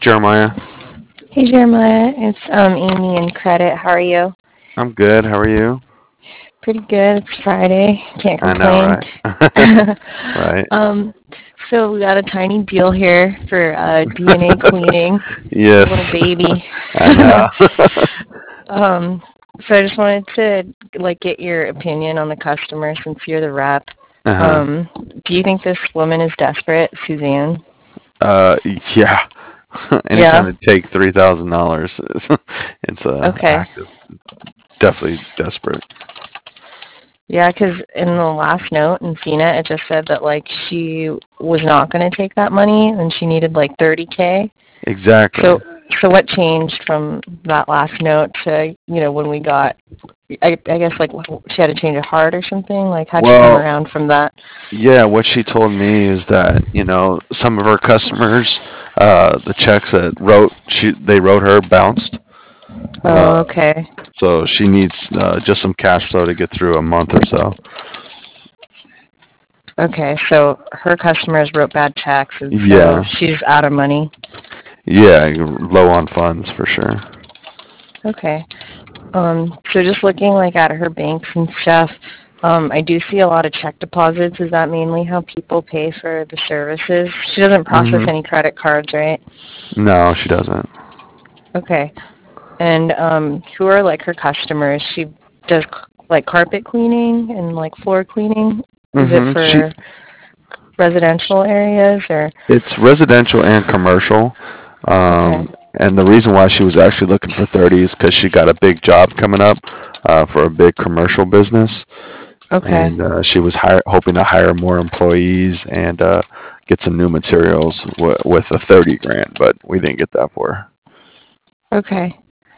Jeremiah. Hey Jeremiah, it's Amy in credit. How are you? I'm good. How are you? Pretty good. It's Friday. Can't I know, complain. right? Right. um, so we got a tiny deal here for DNA cleaning, a Yes. little baby. I know. um, so I just wanted to get your opinion on the customer since you're the rep. Uh-huh. Um, do you think this woman is desperate, Suzanne? Uh, yeah. Yeah. Anytime to take $3,000, it's a Okay. act of definitely desperate. Yeah, because in the last note in CNET, it just said that she was not going to take that money and she needed 30K. Exactly. So what changed from that last note to when we got? I guess she had to change a heart or something. How'd you come Well, around from that? yeah, what she told me is that, some of her customers, the checks that they wrote her bounced. Uh, Oh, okay, so she needs just some cash flow to get through a month or so. okay. So her customers wrote bad checks, and so Yeah. she's out of money. Yeah, you're low on funds for sure. Okay. So just looking at her banks and stuff, I do see a lot of check deposits. Is that mainly how people pay for the services? She doesn't process Mhm. any credit cards, right? No, she doesn't. Okay. And who are her customers? She does carpet cleaning and floor cleaning. Is it Mhm. for residential areas or? It's residential and commercial. Okay. Um, and the reason why she was actually looking for 30 is because she got a big job coming up for a big commercial business, Okay. and she was hoping to hire more employees and get some new materials with a 30 grand, but we didn't get that for her. Okay.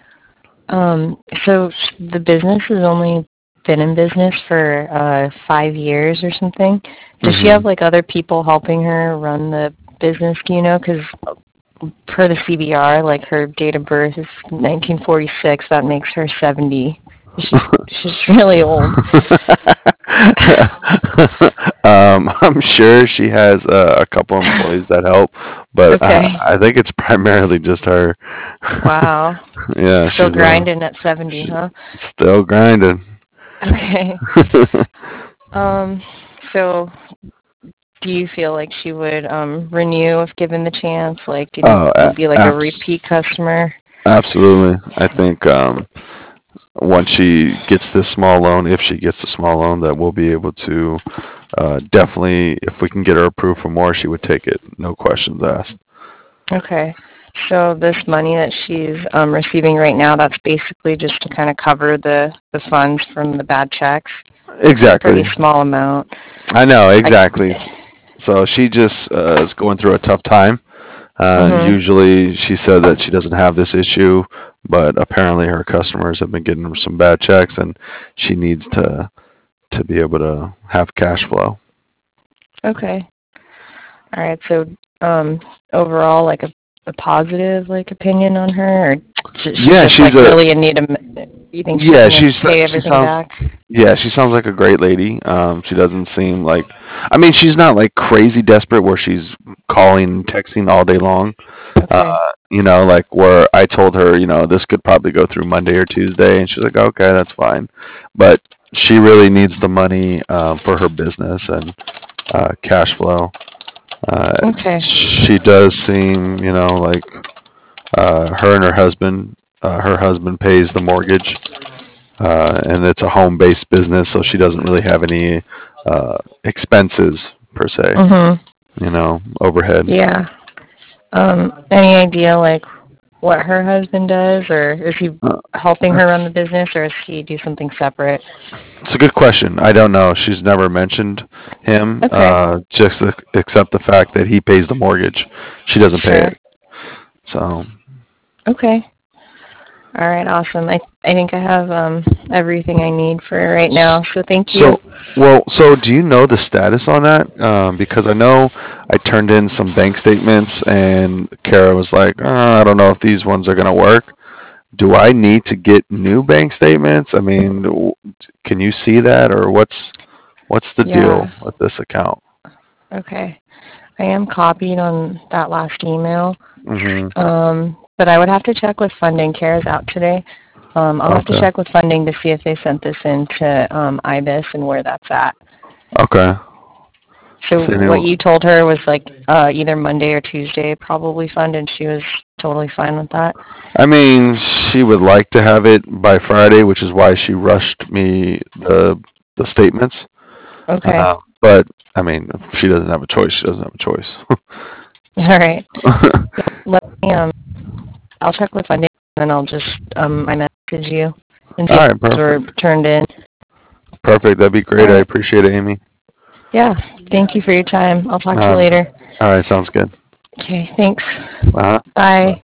So the business has only been in business for 5 years or something. Does she Mhm. have other people helping her run the business? Do you know? Because per the CBR, her date of birth is 1946. That makes her 70. She's really old. I'm sure she has a couple employees that help, but Okay. I think it's primarily just her. Wow. Yeah, Still grinding at 70, she's huh? still grinding. Okay. Um. So do you feel like she would renew if given the chance? Do you think Oh, she'd be a repeat customer? absolutely. I think once she gets this small loan, if she gets a small loan, that we'll be able to definitely, if we can get her approved for more, she would take it, no questions asked. Okay. So this money that she's receiving right now, that's basically just to kind of cover the funds from the bad checks. Looks like a pretty Exactly. small amount. I know, I. exactly. So she just is going through a tough time. Mhm. Usually she said that she doesn't have this issue, but apparently her customers have been getting her some bad checks and she needs to be able to have cash flow. Okay. All right. So overall, a positive opinion on her, or she's Yeah, just she's a really in need of. You think she's yeah, gonna pay she everything sounds back? yeah, she sounds like a great lady. She doesn't seem like I mean, she's not like crazy desperate where she's calling, texting all day long. Okay. Like where I told her, this could probably go through Monday or Tuesday, and she's like, okay, that's fine. But she really needs the money for her business and cash flow. Uh, Okay. she does seem, like her and her husband pays the mortgage, and it's a home-based business, so she doesn't really have any expenses per se, Mhm. overhead. Yeah. Any idea what her husband does, or is he Uh, helping her run the business, or does he do something separate? It's a good question. I don't know. She's never mentioned him, Okay. just except the fact that he pays the mortgage. She doesn't pay Sure. it. So, Okay. All right. Awesome. I think I have everything I need for right now. So thank you. so so do you know the status on that? Because I know I turned in some bank statements, and Kara was like, I don't know if these ones are going to work. Do I need to get new bank statements? I mean, can you see that, or what's the deal Yeah. with this account? Okay. I am copied on that last email. Mhm. But I would have to check with funding. Kara's out today. I'll have to Okay. check with funding to see if they sent this in to IBIS and where that's at. Okay. So So what anyway, you told her was like either Monday or Tuesday probably fund, and she was totally fine with that. I mean, she would like to have it by Friday, which is why she rushed me the statements. Okay. But I mean, if she doesn't have a choice, she doesn't have a choice. All right. Let me I'll check with funding and then I'll just I message you and All see if right, those were perfect. turned in. Perfect. That'd be All great. I right. appreciate it, Amy. Yeah. Thank you for your time. I'll talk to you Um, later. all right, sounds good. Okay. Thanks. Uh-huh. Bye.